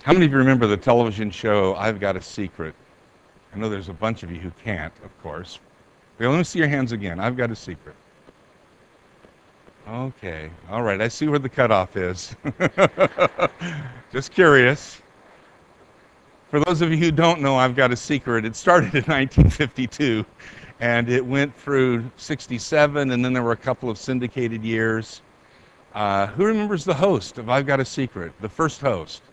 How many of you remember the television show I've Got a Secret? I know there's a bunch of you who can't, of course. But let me see your hands again. I've got a secret. Okay. All right. I see where the cutoff is. Just curious. For those of you who don't know, I've got a secret. It started in 1952, and it went through 67, and then there were a couple of syndicated years. Who remembers the host of I've Got a Secret? The first host.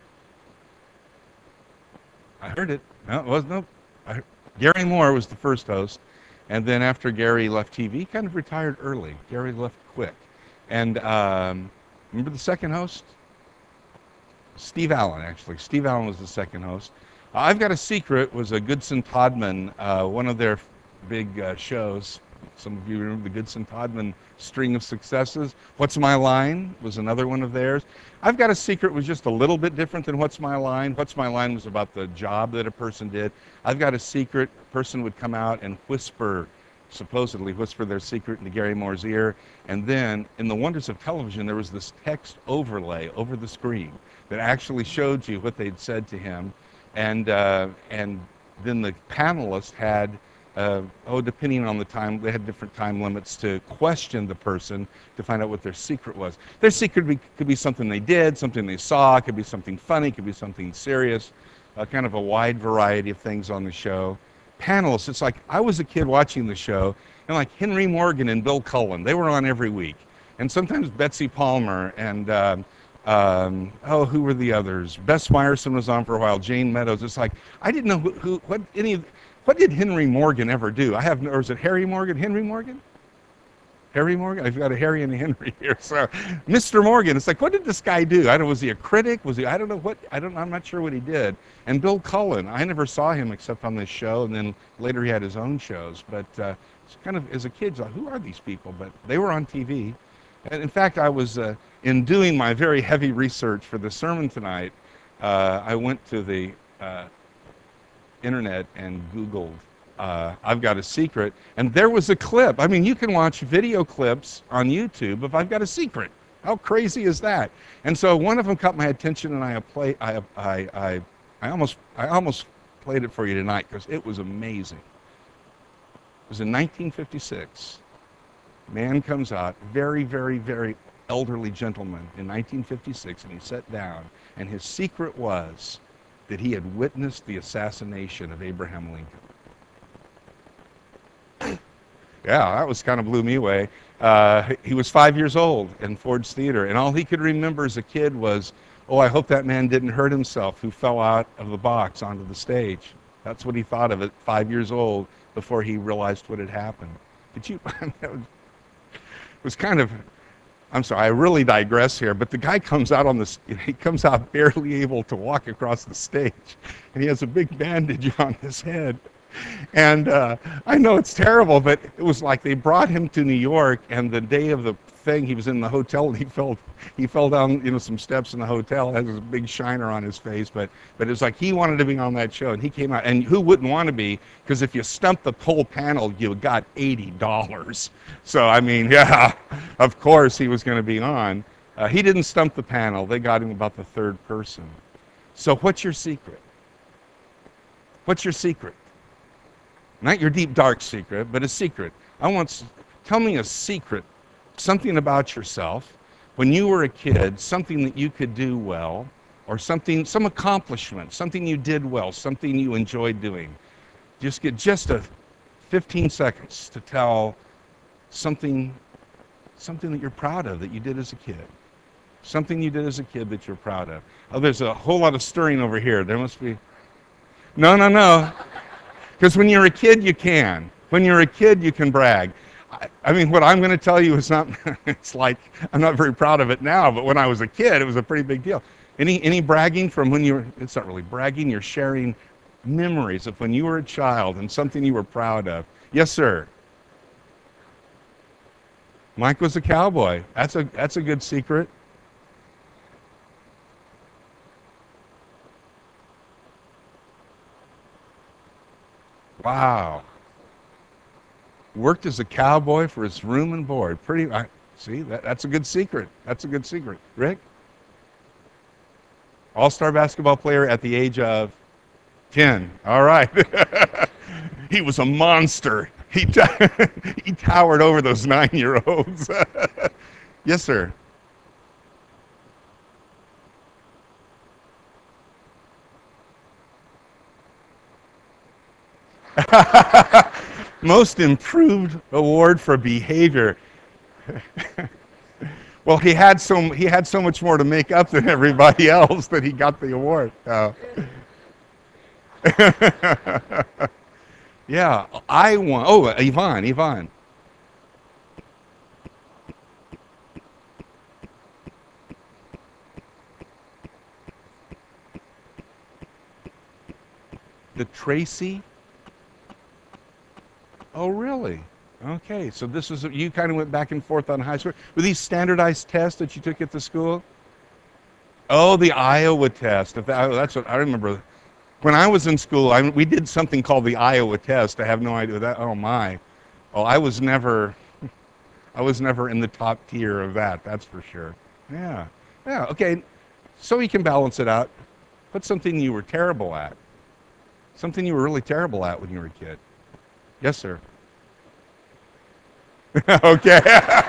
I heard it. No, it wasn't. No. Gary Moore was the first host, and then after Gary left TV, he kind of retired early. Gary left quick. And remember the second host? Steve Allen, actually. Steve Allen was the second host. I've Got a Secret was a Goodson Todman, one of their big shows. Some of you remember the Goodson Todman string of successes. What's My Line was another one of theirs. I've Got a Secret was just a little bit different than What's My Line. What's My Line was about the job that a person did. I've Got a Secret, a person would come out and supposedly whisper their secret into Gary Moore's ear. And then in the wonders of television, there was this text overlay over the screen that actually showed you what they'd said to him. And then the panelists had depending on the time, they had different time limits to question the person to find out what their secret was. Their secret could be something they did, something they saw, could be something funny, could be something serious, kind of a wide variety of things on the show. Panelists, it's like I was a kid watching the show, and like Henry Morgan and Bill Cullen, they were on every week. And sometimes Betsy Palmer and who were the others? Bess Meyerson was on for a while. Jane Meadows. It's like I didn't know what did Henry Morgan ever do? Or is it Harry Morgan? Henry Morgan? Harry Morgan? I've got a Harry and a Henry here. So, Mr. Morgan. It's like, what did this guy do? I don't know. Was he a critic? Was he? I don't know what. I'm not sure what he did. And Bill Cullen. I never saw him except on this show, and then later he had his own shows. But it's kind of as a kid, like, who are these people? But they were on TV. And in fact, I was in doing my very heavy research for the sermon tonight. I went to the internet and Googled I've Got a Secret, and there was a clip. I mean, you can watch video clips on YouTube of I've Got a Secret. How crazy is that? And so one of them caught my attention, and I almost played it for you tonight because it was amazing. It was in 1956. Man comes out, very, very, very elderly gentleman in 1956, and he sat down, and his secret was that he had witnessed the assassination of Abraham Lincoln. Yeah, that was kind of blew me away. He was 5 years old in Ford's Theater, and all he could remember as a kid was, oh, I hope that man didn't hurt himself who fell out of the box onto the stage. That's what he thought of at 5 years old before he realized what had happened. Did you? It was kind of, I'm sorry, I really digress here, but the guy comes out he comes out barely able to walk across the stage, and he has a big bandage on his head. And I know it's terrible, but it was like they brought him to New York, and the day of the thing, he was in the hotel, and he fell down, some steps in the hotel, had this big shiner on his face, but it was like he wanted to be on that show, and he came out, and who wouldn't want to be, because if you stumped the whole panel, you got $80. So, I mean, yeah, of course he was going to be on. He didn't stump the panel. They got him about the third person. So what's your secret? What's your secret? Not your deep, dark secret, but a secret. Tell me a secret, something about yourself when you were a kid, something that you could do well, or some accomplishment, something you did well, something you enjoyed doing. Just get 15 seconds to tell something that you're proud of that you did as a kid. Something you did as a kid that you're proud of. Oh, there's a whole lot of stirring over here. There must be. No. Because when you're a kid, you can. When you're a kid, you can brag. I mean, what I'm going to tell you is not, it's like, I'm not very proud of it now, but when I was a kid, it was a pretty big deal. Any bragging from when it's not really bragging, you're sharing memories of when you were a child and something you were proud of. Yes, sir. Mike was a cowboy. That's a good secret. Wow. Worked as a cowboy for his room and board. See, that's a good secret. That's a good secret. Rick? All-star basketball player at the age of 10. All right. He was a monster. He towered over those 9-year-olds. Yes, sir. Most improved award for behavior. Well, he had so much more to make up than everybody else that he got the award. Yeah, I won. Oh, Yvonne. The Tracy. Oh, really? Okay, so this was you kind of went back and forth on high school. Were these standardized tests that you took at the school? Oh, the Iowa test. That's what I remember. When I was in school, we did something called the Iowa test. I have no idea what that. Oh my. Oh, I was never in the top tier of that. That's for sure. Yeah. Yeah. Okay. So you can balance it out. What's something you were terrible at? Something you were really terrible at when you were a kid. Yes, sir. Okay.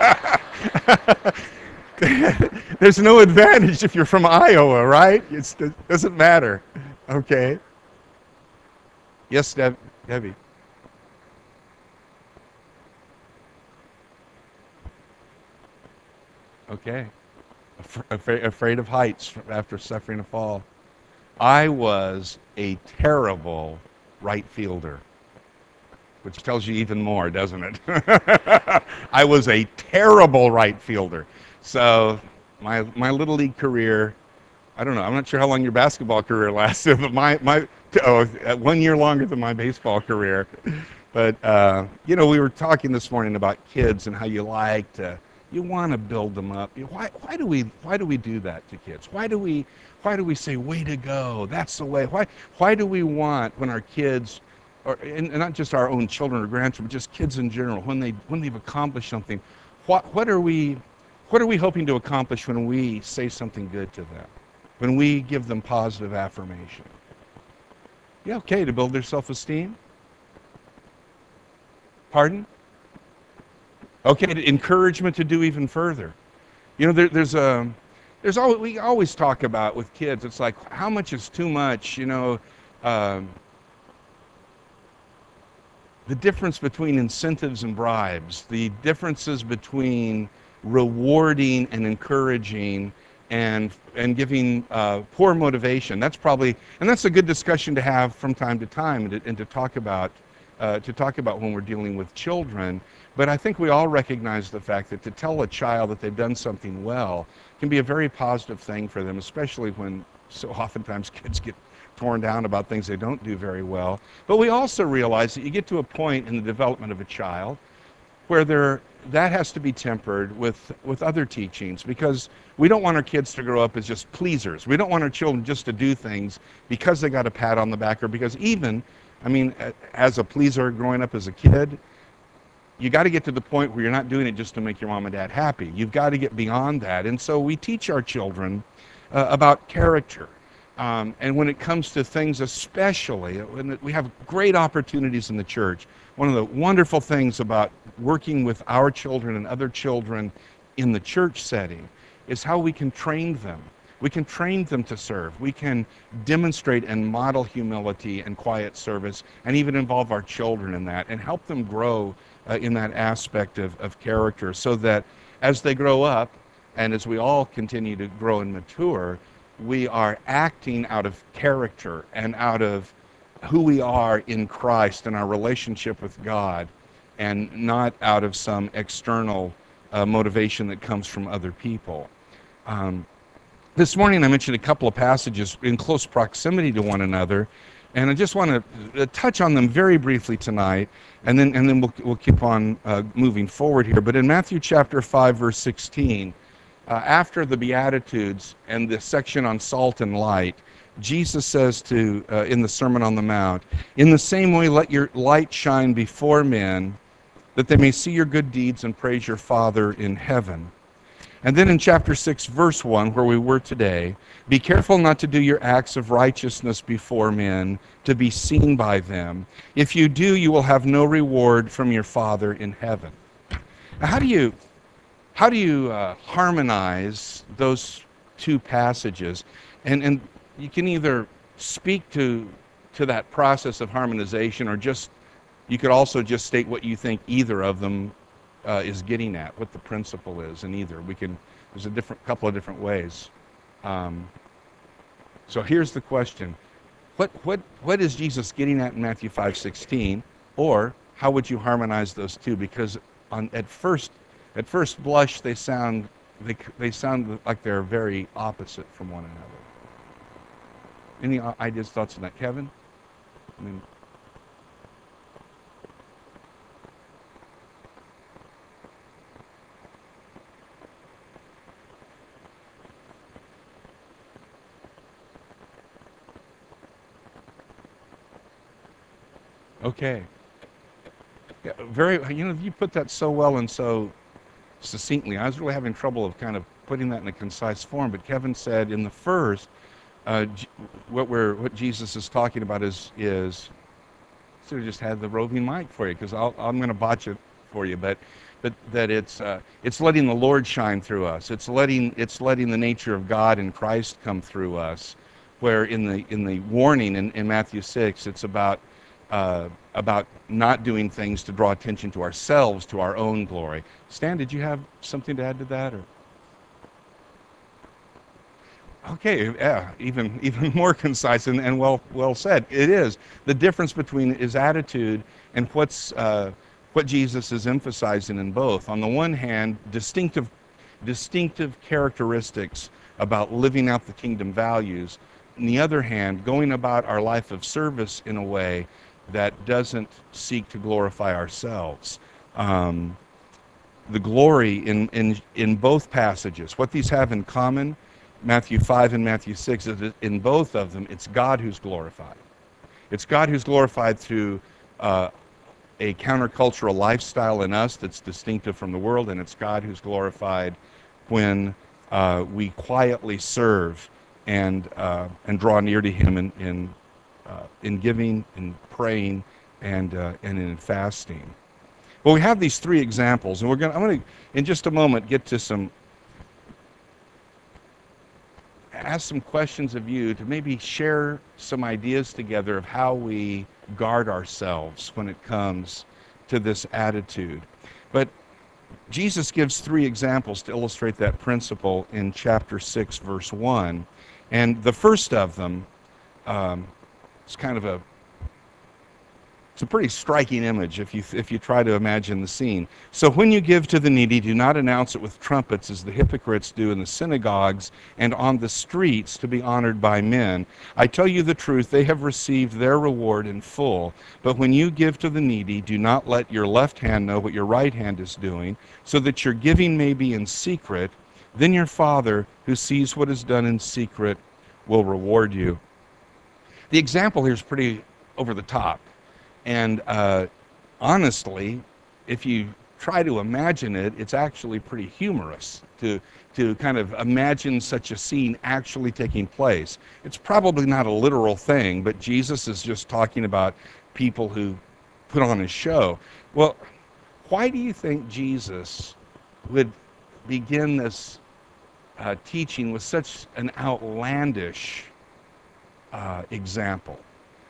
There's no advantage if you're from Iowa, right? It doesn't matter. Okay. Yes, Debbie. Okay. Afraid of heights after suffering a fall. I was a terrible right fielder, which tells you even more, doesn't it? I was a terrible right fielder. So my little league career, I don't know. I'm not sure how long your basketball career lasted, but my 1 year longer than my baseball career. But we were talking this morning about kids and how you want to build them up. Why do we do that to kids? Why do we say way to go? That's the way. Why do we want when our kids, and not just our own children or grandchildren, but just kids in general, when they've accomplished something, what are we hoping to accomplish when we say something good to them? When we give them positive affirmation? Yeah, okay, to build their self-esteem. Pardon? Okay, encouragement to do even further. We always talk about with kids. It's like how much is too much. Um, the difference between incentives and bribes, the differences between rewarding and encouraging, and giving poor motivation. That's a good discussion to have from time to time, and to talk about when we're dealing with children. But I think we all recognize the fact that to tell a child that they've done something well can be a very positive thing for them, especially when so oftentimes kids get torn down about things they don't do very well. But we also realize that you get to a point in the development of a child where that has to be tempered with other teachings, because we don't want our kids to grow up as just pleasers. We don't want our children just to do things because they got a pat on the back, or because as a pleaser growing up as a kid, you got to get to the point where you're not doing it just to make your mom and dad happy. You've got to get beyond that. And so we teach our children about character. And when it comes to things, especially, we have great opportunities in the church. One of the wonderful things about working with our children and other children in the church setting is how we can train them. We can train them to serve. We can demonstrate and model humility and quiet service, and even involve our children in that and help them grow in that aspect of character, so that as they grow up and as we all continue to grow and mature, we are acting out of character and out of who we are in Christ and our relationship with God, and not out of some external motivation that comes from other people. This morning I mentioned a couple of passages in close proximity to one another, and I just want to touch on them very briefly tonight, and then we'll keep on moving forward here. But in Matthew chapter 5, verse 16, after the Beatitudes and the section on salt and light, Jesus says in the Sermon on the Mount, "In the same way, let your light shine before men, that they may see your good deeds and praise your Father in heaven." And then in chapter 6, verse 1, where we were today, be careful not to do your acts of righteousness before men, to be seen by them. If you do, you will have no reward from your Father in heaven. Now, how do you harmonize those two passages? And you can either speak to that process of harmonization, or just you could also just state what you think either of them is getting at, what the principle is in either. There's a couple of different ways. So here's the question: what is Jesus getting at in Matthew 5:16, or how would you harmonize those two? Because at first blush they sound like they're very opposite from one another. Any ideas, thoughts on that, Kevin? I mean, okay. Yeah, you put that so well and so succinctly. I was really having trouble of kind of putting that in a concise form, but Kevin said in the first, what Jesus is talking about is should have just had the roving mic for you, because I'm going to botch it for you, but that it's letting the Lord shine through us. It's letting the nature of God and Christ come through us. Where in the warning in Matthew 6, it's about not doing things to draw attention to ourselves, to our own glory. Stan, did you have something to add to that, or? Okay, yeah, even more concise and well said. It is the difference between his attitude and what Jesus is emphasizing in both. On the one hand, distinctive characteristics about living out the kingdom values. On the other hand, going about our life of service in a way that doesn't seek to glorify ourselves. The glory in both passages, what these have in common, Matthew 5 and Matthew 6, is that in both of them, it's God who's glorified. It's God who's glorified through a countercultural lifestyle in us that's distinctive from the world, and it's God who's glorified when we quietly serve and draw near to Him in giving, in praying, and in fasting. Well, we have these three examples, and I'm going to, in just a moment, ask some questions of you to maybe share some ideas together of how we guard ourselves when it comes to this attitude. But Jesus gives three examples to illustrate that principle in chapter 6, verse 1. And the first of them is it's a pretty striking image if you try to imagine the scene. So when you give to the needy, do not announce it with trumpets as the hypocrites do in the synagogues and on the streets to be honored by men. I tell you the truth, they have received their reward in full. But when you give to the needy, do not let your left hand know what your right hand is doing, so that your giving may be in secret. Then your Father, who sees what is done in secret, will reward you. The example here is pretty over the top. And honestly, if you try to imagine it, it's actually pretty humorous to kind of imagine such a scene actually taking place. It's probably not a literal thing, but Jesus is just talking about people who put on a show. Well, why do you think Jesus would begin this teaching with such an outlandish example?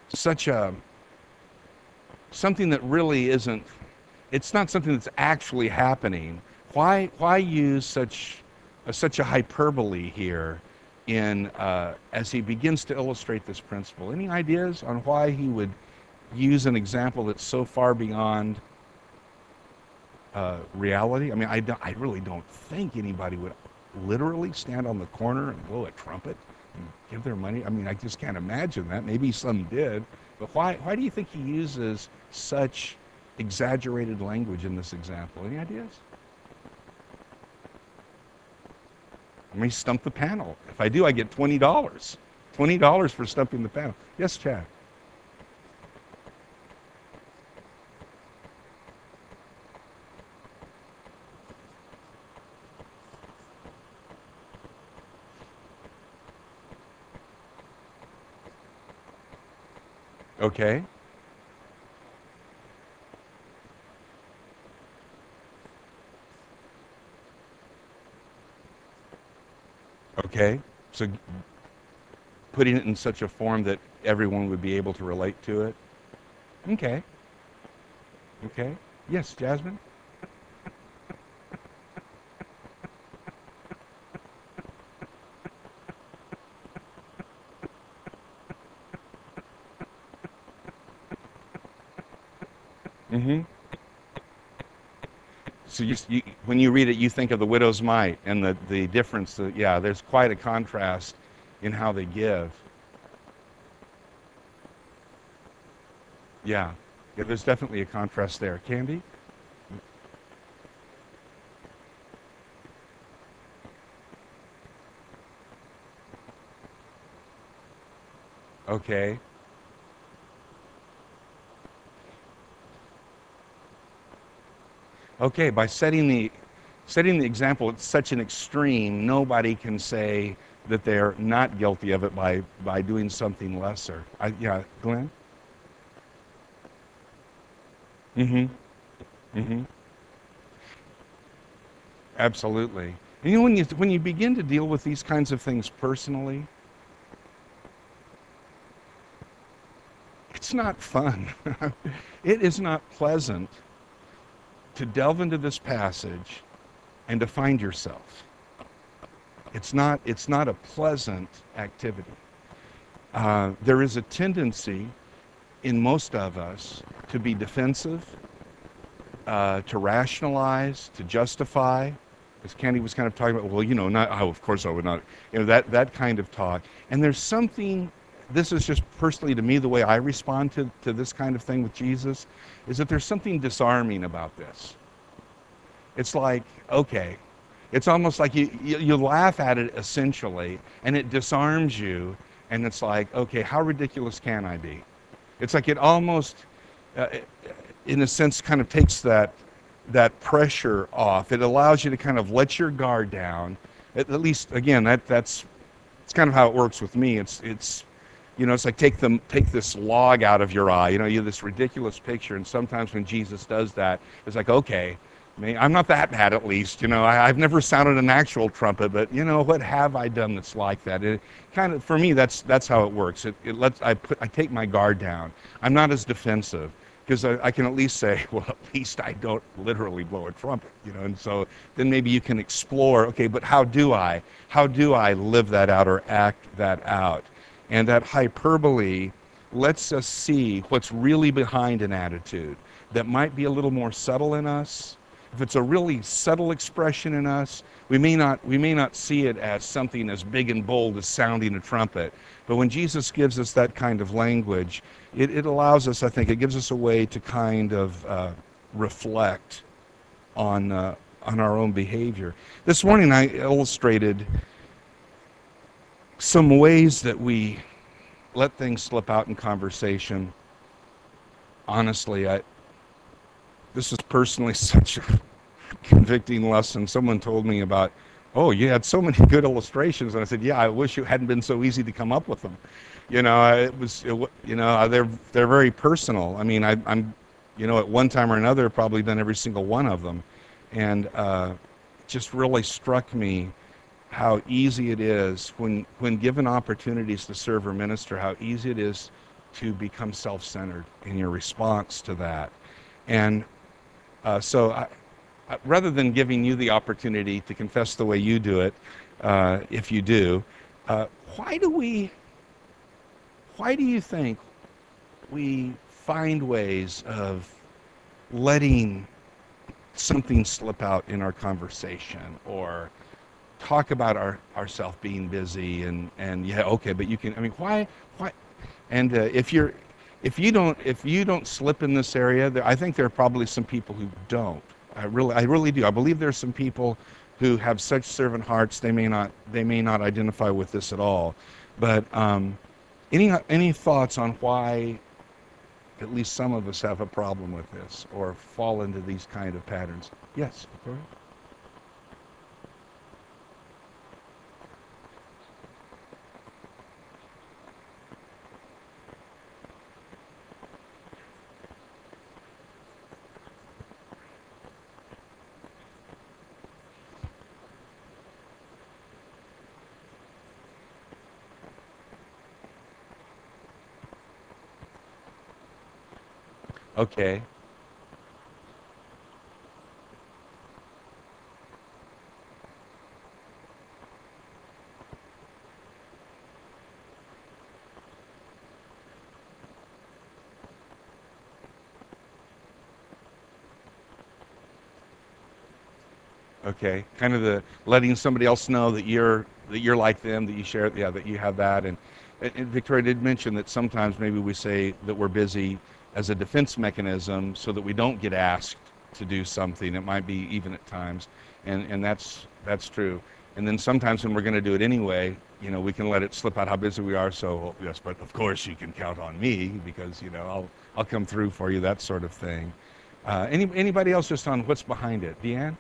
Something that really isn't, it's not something that's actually happening. Why use such a hyperbole here as he begins to illustrate this principle? Any ideas on why he would use an example that's so far beyond reality? I mean, I really don't think anybody would literally stand on the corner and blow a trumpet and give their money. I mean, I just can't imagine that. Maybe some did. But why do you think he uses such exaggerated language in this example? Any ideas? Let me stump the panel. If I do, I get $20. $20 for stumping the panel. Yes, Chad? Okay. Okay. So putting it in such a form that everyone would be able to relate to it. Okay. Okay. Yes, Jasmine? Mm-hmm. So when you read it, you think of the widow's mite and the difference. Yeah, there's quite a contrast in how they give. Yeah. Yeah, there's definitely a contrast there. Candy? Okay. Okay, by setting the example at such an extreme, nobody can say that they're not guilty of it by doing something lesser. Yeah, Glenn? Mm-hmm. Mm-hmm. Absolutely. And when you begin to deal with these kinds of things personally, it's not fun. It is not pleasant to delve into this passage and to find yourself. It's not a pleasant activity. There is a tendency in most of us to be defensive, to rationalize, to justify. As Candy was kind of talking about, well, not, oh, of course I would not, that kind of talk. And there's something, this is just personally to me, the way I respond to this kind of thing with Jesus, is that there's something disarming about this. It's like, okay, it's almost like you laugh at it essentially, and it disarms you, and it's like, okay, how ridiculous can I be? It's like it almost, uh, in a sense, kind of takes that pressure off. It allows you to kind of let your guard down. At least, again, that's it's kind of how it works with me. It's like take this log out of your eye. You have this ridiculous picture, and sometimes when Jesus does that, it's like, okay, I'm not that bad at least. I've never sounded an actual trumpet, but what have I done that's like that? It kind of, for me, that's how it works. I take my guard down. I'm not as defensive because I can at least say, well, at least I don't literally blow a trumpet, and so then maybe you can explore, okay, but how do I live that out or act that out? And that hyperbole lets us see what's really behind an attitude that might be a little more subtle in us. If it's a really subtle expression in us, we may not see it as something as big and bold as sounding a trumpet. But when Jesus gives us that kind of language, it allows us, I think, it gives us a way to kind of reflect on our own behavior. This morning I illustrated some ways that we let things slip out in conversation. Honestly, this is personally such a convicting lesson. Someone told me about, oh, you had so many good illustrations, and I said, yeah, I wish it hadn't been so easy to come up with them. They're very personal. I mean, I'm, at one time or another, probably done every single one of them, and just really struck me how easy it is when given opportunities to serve or minister, how easy it is to become self-centered in your response to that. And rather than giving you the opportunity to confess the way you do it, if you do, uh, why do we? Why do you think we find ways of letting something slip out in our conversation, or talk about ourself being busy, and yeah, okay, but you can, I mean, why? And if you don't slip in this area, I think there are probably some people who don't. I really do. I believe there's some people who have such servant hearts, they may not identify with this at all. But any thoughts on why at least some of us have a problem with this or fall into these kind of patterns? Yes, Victoria? Okay. Okay, kind of the letting somebody else know that you're like them, that you share, yeah, that you have that, and Victoria did mention that sometimes maybe we say that we're busy as a defense mechanism so that we don't get asked to do something. It might be even at times, and that's true. And then sometimes when we're going to do it anyway, you know, we can let it slip out how busy we are. So yes, but of course you can count on me because you know I'll come through for you, that sort of thing. Anybody else just on what's behind it, Deanne?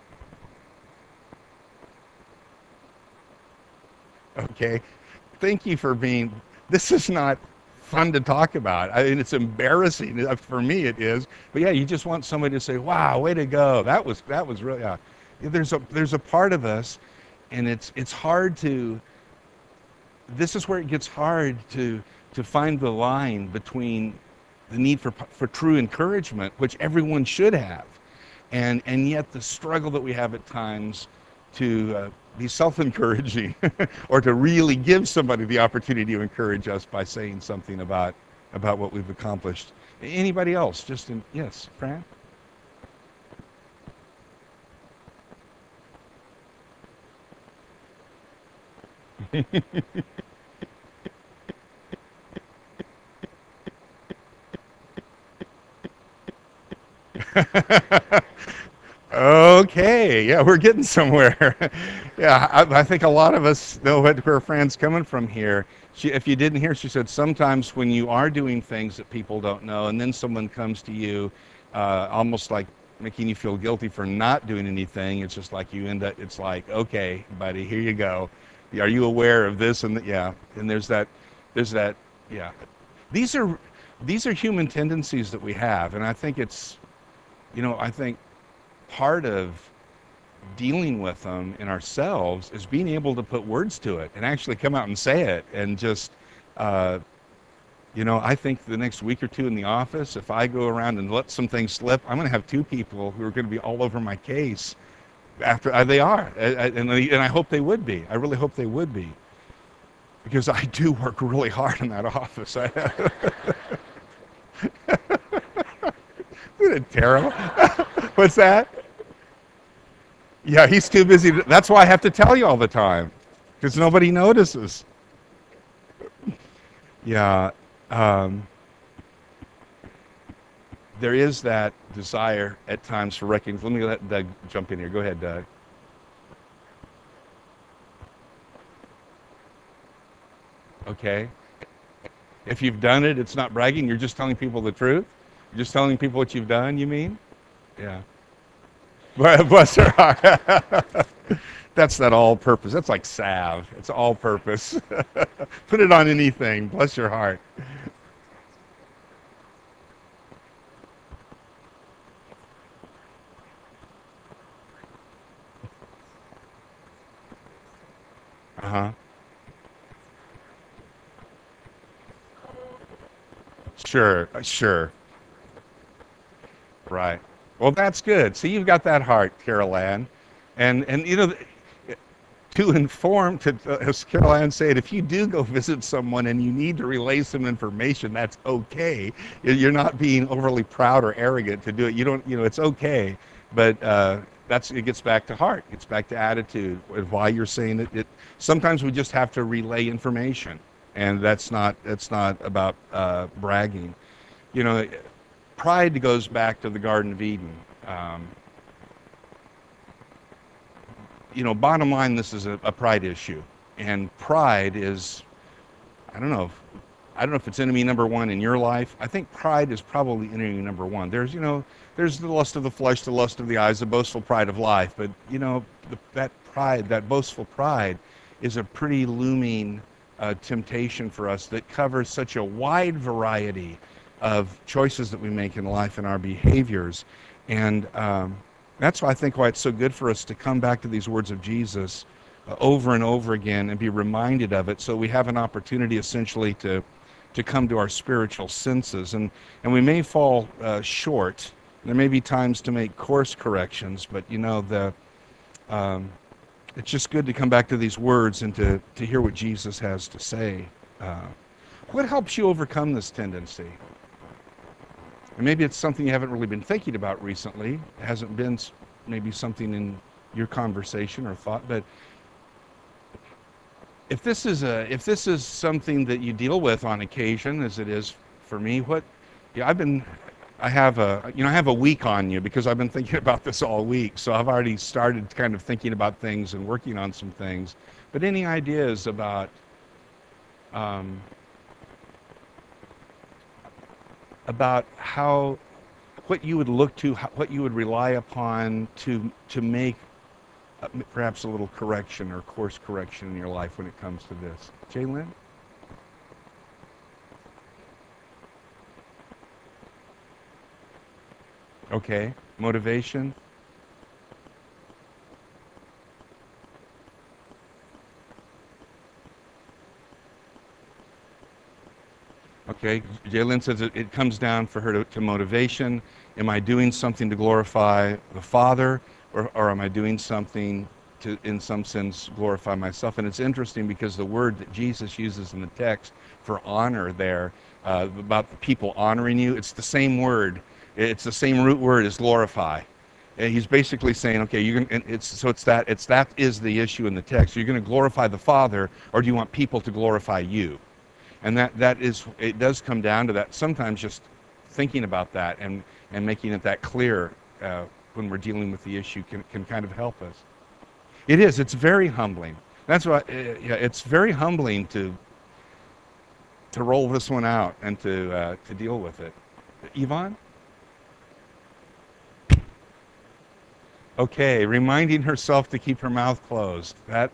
Okay. Thank you for being. This is not fun to talk about. I mean, it's embarrassing. For me, it is. But yeah, you just want somebody to say, "Wow, way to go! That was really." Yeah, there's a part of us, and it's hard to. This is where it gets hard to find the line between the need for true encouragement, which everyone should have, and yet the struggle that we have at times to be self-encouraging or to really give somebody the opportunity to encourage us by saying something about what we've accomplished. Anybody else? Just in, yes, Fran? Okay, yeah, we're getting somewhere. Yeah, I think a lot of us know where Fran's coming from here. If you didn't hear, she said sometimes when you are doing things that people don't know, and then someone comes to you, almost like making you feel guilty for not doing anything. It's just like you end up. It's like, okay, buddy, here you go. Are you aware of this? And yeah, and there's that. Yeah, these are these are human tendencies that we have, and I think it's, you know, I think part of dealing with them in ourselves is being able to put words to it and actually come out and say it and just uh, you know, I think the next week or two in the office, if I go around and let some things slip, I'm going to have two people who are going to be all over my case after they are, and I hope they would be. I really hope they would be, because I do work really hard in that office. Isn't it terrible? What's that? Yeah, he's too busy. That's why I have to tell you all the time, because nobody notices. Yeah, um, there is that desire at times for recognition. Let me let Doug jump in here. Go ahead, Doug. Okay. If you've done it, it's not bragging. You're just telling people the truth. You're just telling people what you've done, you mean? Yeah. Bless her heart. That's that all purpose. That's like salve. It's all purpose. Put it on anything. Bless your heart. Uh huh. Sure. Sure. Right. Well, that's good. See, you've got that heart, Carol Ann. And you know, to inform, to as Carol Ann said, if you do go visit someone and you need to relay some information, that's okay. You're not being overly proud or arrogant to do it. You don't, you know, it's okay. But that's, it gets back to heart. It gets back to attitude and why you're saying it. Sometimes we just have to relay information, and that's not about bragging. You know, pride goes back to the Garden of Eden. Um, you know, bottom line, this is a pride issue, and pride is, I don't know, I don't know if it's enemy number one in your life. I think pride is probably enemy number one. There's, you know, there's the lust of the flesh, the lust of the eyes, the boastful pride of life. But you know, that pride, that boastful pride, is a pretty looming temptation for us that covers such a wide variety of choices that we make in life and our behaviors. And that's why I think why it's so good for us to come back to these words of Jesus over and over again and be reminded of it, so we have an opportunity essentially to to come to our spiritual senses. And we may fall short. There may be times to make course corrections, but um, it's just good to come back to these words and to hear what Jesus has to say. Uh, what helps you overcome this tendency? And maybe it's something you haven't really been thinking about recently. It hasn't been maybe something in your conversation or thought, but if this is something that you deal with on occasion, as it is for me, I have a week on you because I've been thinking about this all week. So I've already started kind of thinking about things and working on some things. But any ideas um, about what you would look to, what you would rely upon to make perhaps a little correction or course correction in your life when it comes to this? Jalen? Okay. Motivation? Okay. Jalen says it comes down for her to motivation. Am I doing something to glorify the Father, or am I doing something to, in some sense, glorify myself? And it's interesting because the word that Jesus uses in the text for honor there, about the people honoring you, it's the same word. It's the same root word as glorify. And he's basically saying, okay, that is the issue in the text. You're going to glorify the Father, or do you want people to glorify you? And it does come down to that. Sometimes just thinking about that and making it that clear when we're dealing with the issue can kind of help us. It is. It's very humbling. That's why. Yeah, it's very humbling to roll this one out and to deal with it. Yvonne? Okay, reminding herself to keep her mouth closed. That.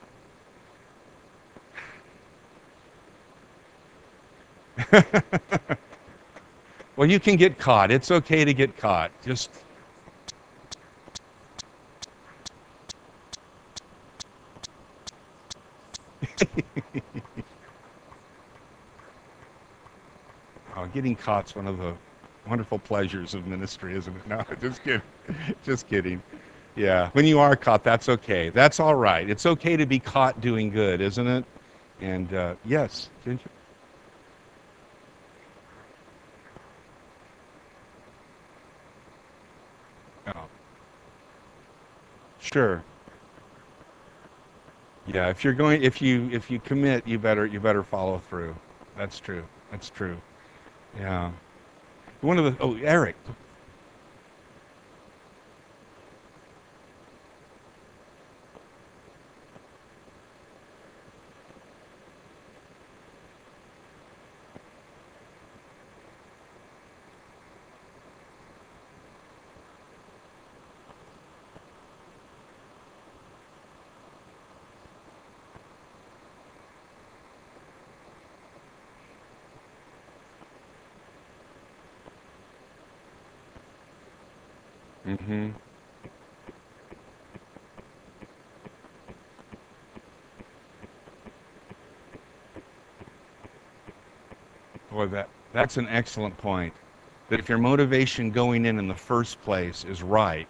Well, you can get caught. It's okay to get caught. Just. Getting caught's one of the wonderful pleasures of ministry, isn't it? No, just kidding. Just kidding. Yeah, when you are caught, that's okay. That's all right. It's okay to be caught doing good, isn't it? And yes, Ginger? Oh, sure. Yeah, if you commit, you better follow through. That's true. That's true. Yeah. Eric. Mm-hmm. Boy, that's an excellent point. That if your motivation going in the first place is right,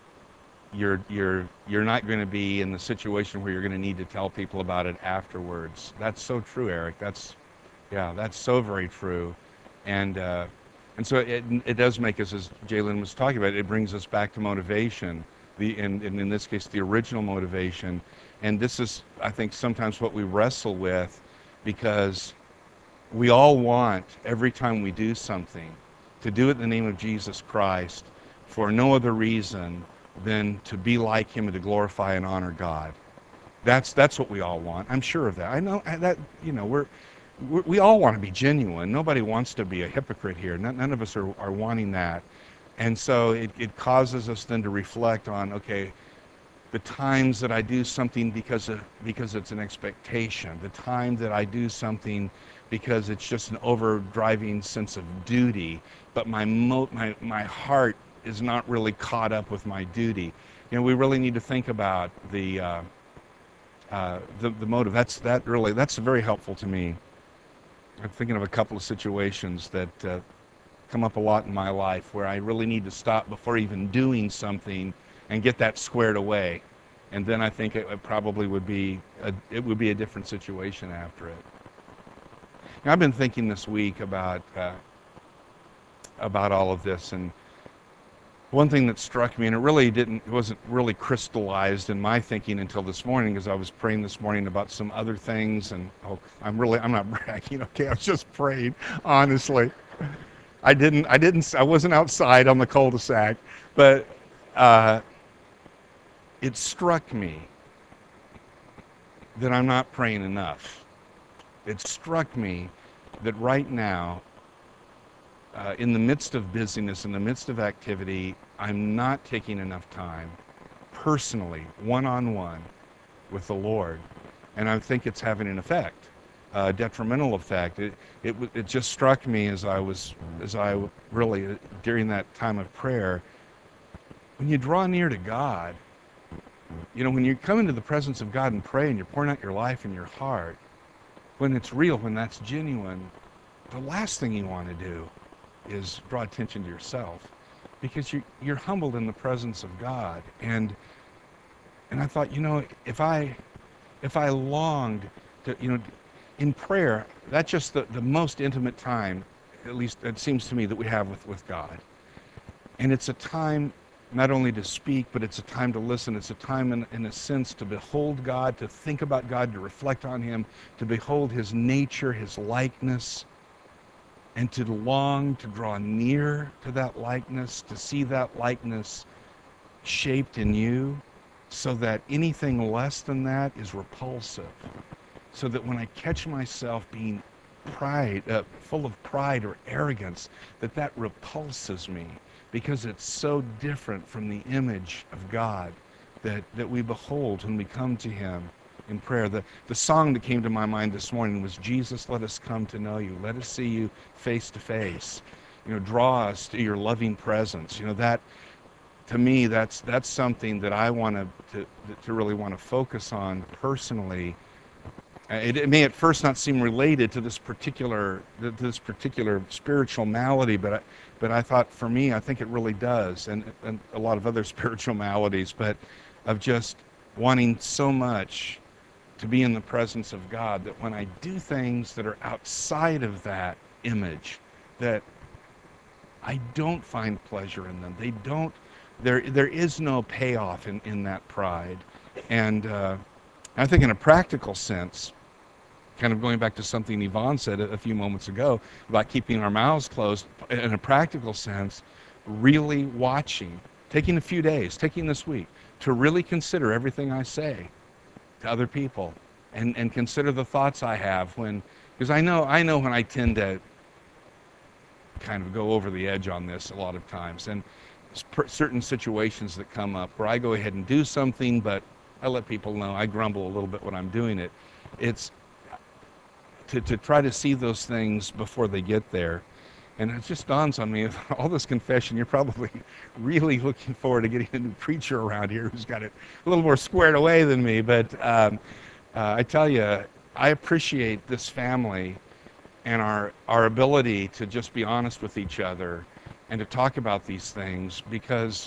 you're not going to be in the situation where you're going to need to tell people about it afterwards. That's so true, Eric. That's so very true. And so it does make us, as Jalen was talking about, it brings us back to motivation. And in this case, the original motivation. And this is, I think, sometimes what we wrestle with, because we all want, every time we do something, to do it in the name of Jesus Christ for no other reason than to be like him and to glorify and honor God. That's what we all want. I'm sure of that. I know that, we all want to be genuine. Nobody wants to be a hypocrite here. None of us are wanting that. And so it causes us then to reflect on, okay, the times that I do something because it's an expectation, the time that I do something because it's just an overdriving sense of duty, but my heart is not really caught up with my duty. We really need to think about the motive. That's very helpful to me. I'm thinking of a couple of situations that come up a lot in my life where I really need to stop before even doing something and get that squared away. And then I think it probably would be a different situation after it. Now, I've been thinking this week about all of this, and one thing that struck me, and it wasn't really crystallized in my thinking until this morning, as I was praying this morning about some other things, and I'm not bragging, okay, I was just praying, honestly. I wasn't outside on the cul-de-sac, but uh, it struck me that I'm not praying enough. It struck me that right now, in the midst of busyness, in the midst of activity, I'm not taking enough time personally, one-on-one with the Lord. And I think it's having an effect, a detrimental effect. It just struck me as I really, during that time of prayer, when you draw near to God, when you come into the presence of God and pray and you're pouring out your life and your heart, when it's real, when that's genuine, the last thing you want to do is draw attention to yourself, because you're humbled in the presence of God. And I thought, if I longed to, in prayer, that's just the most intimate time, at least it seems to me, that we have with God. And it's a time not only to speak, but it's a time to listen. It's a time, in a sense, to behold God, to think about God, to reflect on Him, to behold His nature, His likeness, and to long to draw near to that likeness, to see that likeness shaped in you, so that anything less than that is repulsive. So that when I catch myself being full of pride or arrogance, that repulses me, because it's so different from the image of God that we behold when we come to Him in prayer. The song that came to my mind this morning was, "Jesus, let us come to know you. Let us see you face to face. Draw us to your loving presence." That, to me, that's something that I want to really want to focus on personally. It may at first not seem related to this particular spiritual malady, but I thought, for me, I think it really does, and a lot of other spiritual maladies, but of just wanting so much to be in the presence of God, that when I do things that are outside of that image, that I don't find pleasure in them. They don't. There is no payoff in that pride. And I think, in a practical sense, kind of going back to something Yvonne said a few moments ago about keeping our mouths closed, in a practical sense, really watching, taking a few days, taking this week, to really consider everything I say to other people, and consider the thoughts I have, because I know when I tend to kind of go over the edge on this a lot of times, and certain situations that come up where I go ahead and do something, but I let people know, I grumble a little bit when I'm doing it. It's to try to see those things before they get there. And it just dawns on me, all this confession, you're probably really looking forward to getting a new preacher around here who's got it a little more squared away than me. But I tell you, I appreciate this family and our ability to just be honest with each other and to talk about these things, because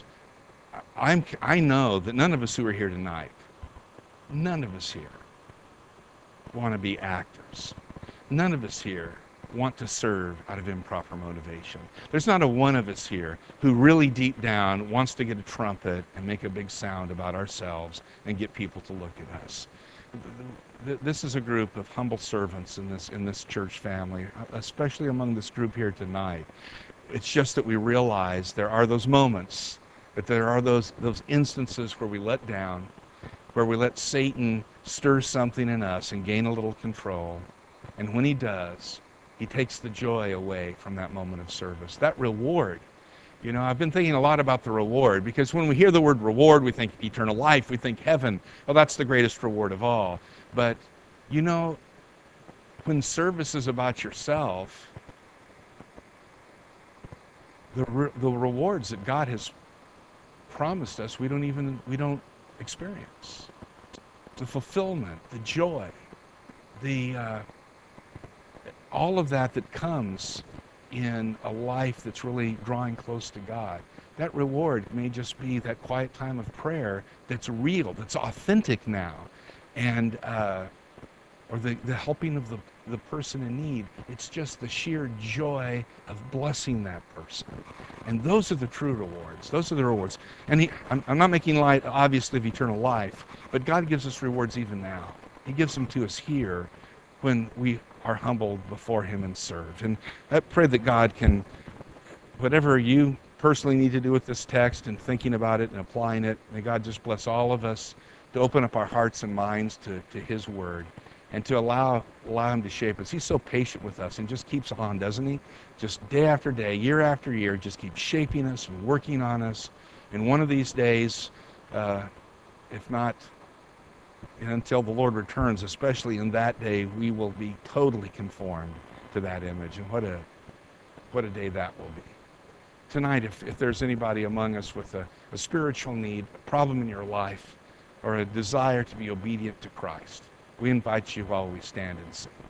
I know that none of us who are here tonight, none of us here want to be actors. None of us here want to serve out of improper motivation. There's not a one of us here who really deep down wants to get a trumpet and make a big sound about ourselves and get people to look at us. This is a group of humble servants in this church family, especially among this group here tonight. It's just that we realize there are those moments, that there are those instances where we let down, where we let Satan stir something in us and gain a little control. And when he does, he takes the joy away from that moment of service. That reward, I've been thinking a lot about the reward, because when we hear the word reward, we think eternal life, we think heaven. Well, that's the greatest reward of all. But, when service is about yourself, the rewards that God has promised us, we don't experience. The fulfillment, the joy, the all of that comes in a life that's really drawing close to God. That reward may just be that quiet time of prayer that's real, that's authentic now, and or the helping of the person in need. It's just the sheer joy of blessing that person. And those are the true rewards. Those are the rewards. And I'm not making light, obviously, of eternal life, but God gives us rewards even now. He gives them to us here when we are humbled before Him and serve. And I pray that God can, whatever you personally need to do with this text and thinking about it and applying it, may God just bless all of us to open up our hearts and minds to His Word and to allow Him to shape us. He's so patient with us and just keeps on, doesn't He? Just day after day, year after year, just keeps shaping us and working on us. And one of these days, if not until the Lord returns, especially in that day, we will be totally conformed to that image. And what a day that will be. Tonight, if there's anybody among us with a spiritual need, a problem in your life, or a desire to be obedient to Christ, we invite you while we stand and sing.